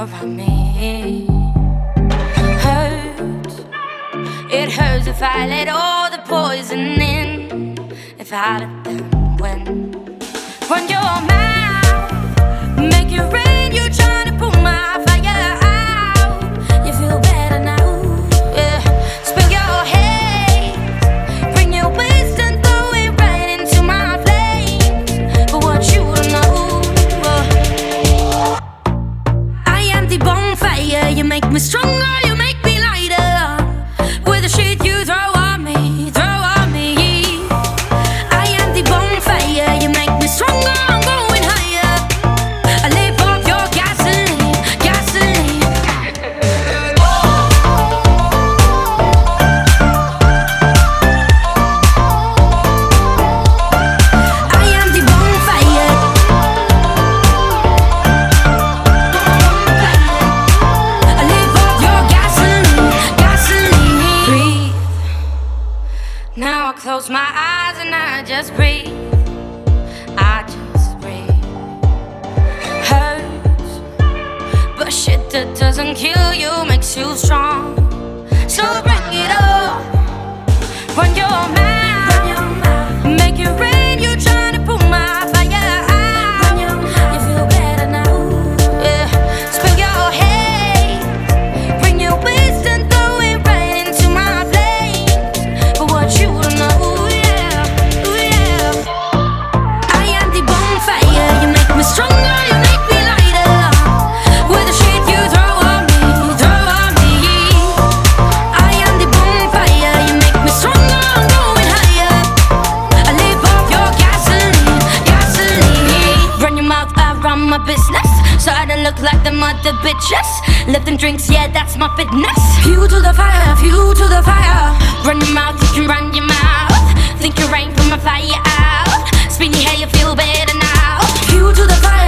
around me. Hurts, it hurts if I let all the poison in. If I let them win. Run your mouth, make it rain. You trying to pull my fire out. You feel better now, yeah. Spill your hate, bring your waste and throw it right into my flames. But what you don't know, I am the bonfire. You make me stronger, you make me lighter. With the shit you throw on me, throw on me. I am the bonfire. You make me stronger, I'm going higher. I live off your gasoline, gasoline. I am the bonfire. I live off your gasoline, gasoline. Breathe. Now I close my eyes and I just breathe. I just breathe. Hurts, but shit that doesn't kill you makes you strong. So bring it up. Run your mouth, make it rain. You trying to pull my fire out. You feel better now, yeah. Spill your hate, bring your waste and throw it right into my flames. But what you don't know, yeah, ooh, yeah. I am the bonfire. You make me stronger, you make me lighter. With the shit you throw on me, throw on me. I am the bonfire. You make me stronger, I'm going higher. I live off your gasoline, gasoline. Run your mouth around my business, so I don't look like the mother bitches. Lift them drinks, yeah, that's my fitness. Fuel to the fire, fuel to the fire. Run your mouth, you can run your mouth. Think you rain from a fire out. Spin your hair, you feel better now. Fuel to the fire.